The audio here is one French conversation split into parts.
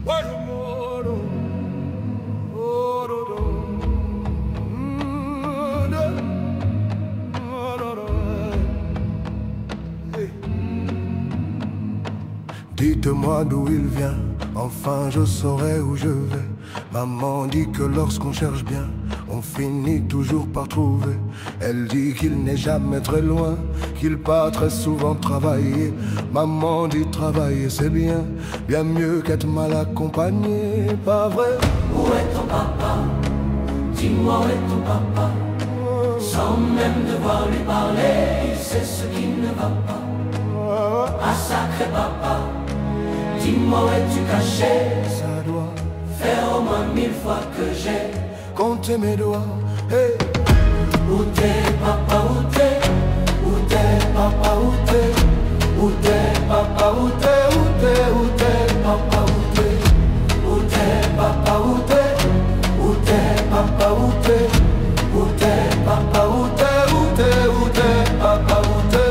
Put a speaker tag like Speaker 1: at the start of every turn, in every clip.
Speaker 1: Dites-moi d'où il vient, enfin je saurai où je vais. Maman dit que lorsqu'on cherche bien, on finit toujours par trouver. Elle dit qu'il n'est jamais très loin, qu'il part très souvent travailler. Maman dit travailler c'est bien, bien mieux qu'être mal accompagné, pas vrai?
Speaker 2: Où est ton papa? Dis-moi où est ton papa? Sans même devoir lui parler, il sait ce qui ne va pas. Ah sacré papa, dis-moi où es-tu caché?
Speaker 1: Ça doit
Speaker 2: faire au moins 1000 fois que j'ai
Speaker 1: compté mes doigts. Hey.
Speaker 2: Où t'es papa, où t'es? Où t'es papa, où t'es? Où t'es papa, où t'es? Où t'es, où t'es papa, où t'es? Où t'es papa, où t'es? Où t'es papa, où t'es? Où t'es papa, où t'es? Où t'es, où t'es papa, où t'es?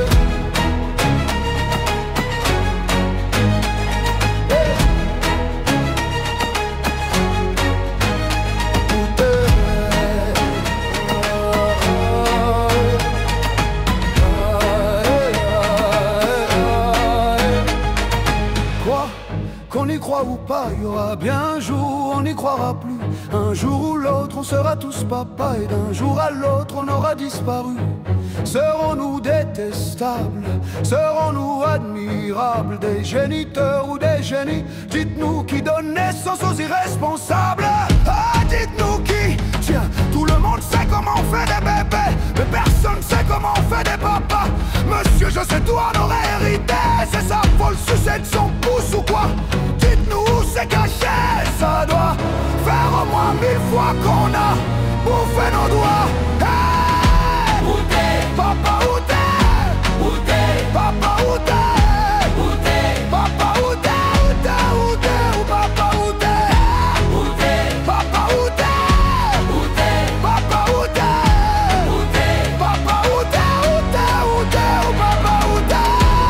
Speaker 1: Qu'on y croit ou pas, il y aura bien un jour, on n'y croira plus. Un jour ou l'autre, on sera tous papa, et d'un jour à l'autre, on aura disparu. Serons-nous détestables? Serons-nous admirables? Des géniteurs ou des génies? Dites-nous qui donne naissance aux irresponsables. Ah, dites-nous qui? Tiens, tout le monde sait comment on fait des bébés, mais personne sait comment on fait des papas. Monsieur, je sais tout en aurait hérité. C'est ça, faut le sucer de son pouce ou quoi? Dites-nous où c'est caché. Ça doit faire au moins 1000 fois qu'on a bouffé nos doigts. Hey!
Speaker 2: Où t'es?
Speaker 1: Papa, où t'es?
Speaker 2: Où t'es?
Speaker 1: Papa, où t'es?
Speaker 2: Où t'es?
Speaker 1: Papa, où t'es? Où t'es? Où t'es? Où papa, où t'es?
Speaker 2: Où t'es?
Speaker 1: Papa, où t'es?
Speaker 2: Où t'es?
Speaker 1: Papa, où t'es?
Speaker 2: Où t'es?
Speaker 1: Papa, où t'es? Où t'es? Où t'es? Où papa, où t'es?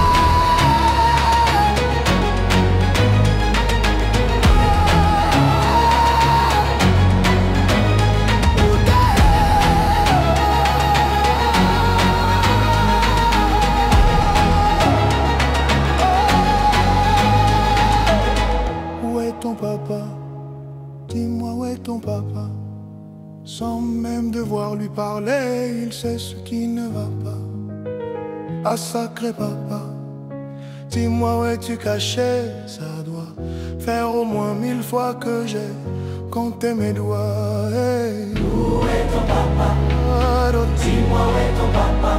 Speaker 1: Où est ton papa? Dis-moi où est ton papa? Sans même devoir lui parler, il sait ce qui ne va pas. Ah sacré papa, dis-moi où es-tu caché? Ça doit faire au moins 1000 fois que j'ai compté mes doigts. Hey.
Speaker 2: Où est ton papa? Dis-moi où est ton papa?